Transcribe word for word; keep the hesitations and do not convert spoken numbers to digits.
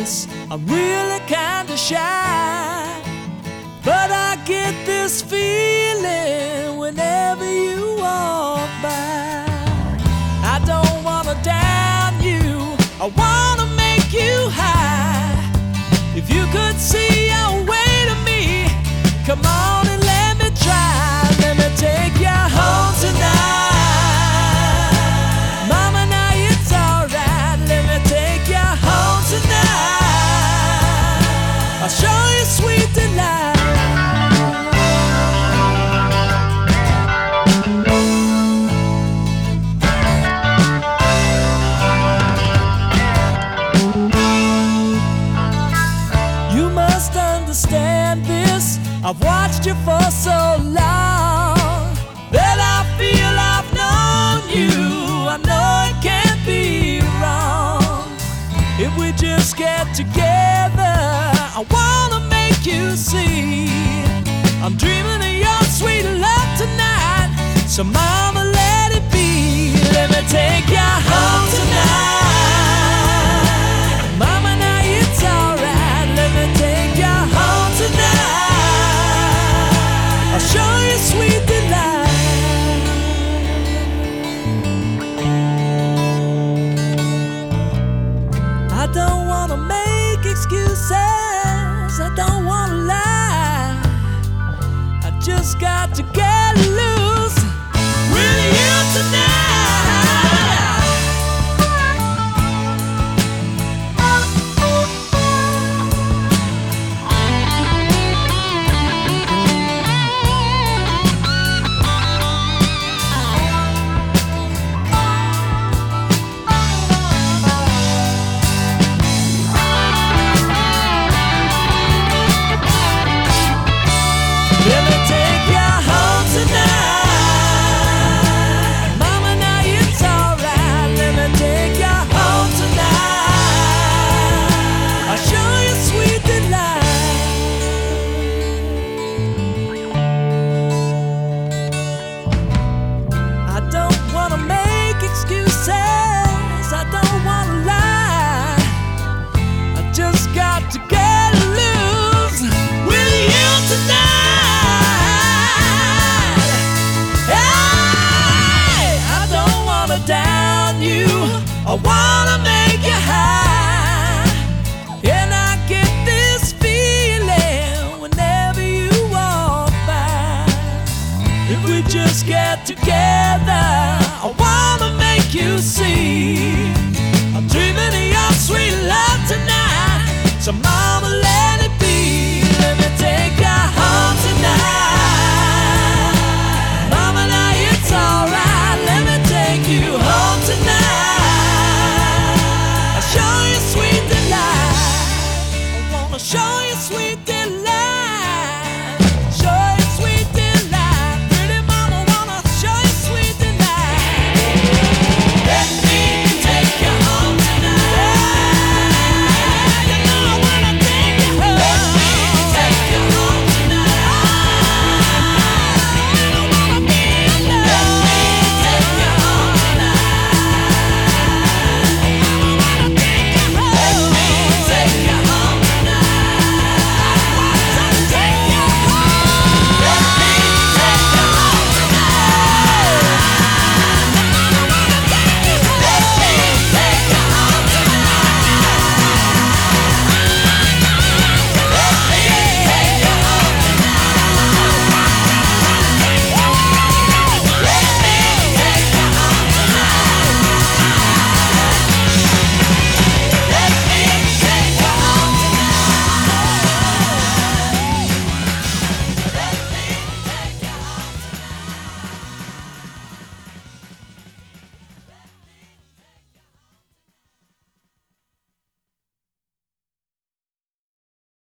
this, I'm really kinda shy, but I get this feeling whenever you walk by. I don't wanna down you, I wanna make you high. If you could see your way to me, come on and let me try. Let me take you home tonight. Mama, now it's alright. Let me take you home tonight. I'll show you sweet delight. You must understand this, I've watched you for so long that I feel I've known you. I know it can't be wrong. If we just get together, I wanna make you see I'm dreaming of your sweet love tonight. So mama, let it be. Let me take you home tonight.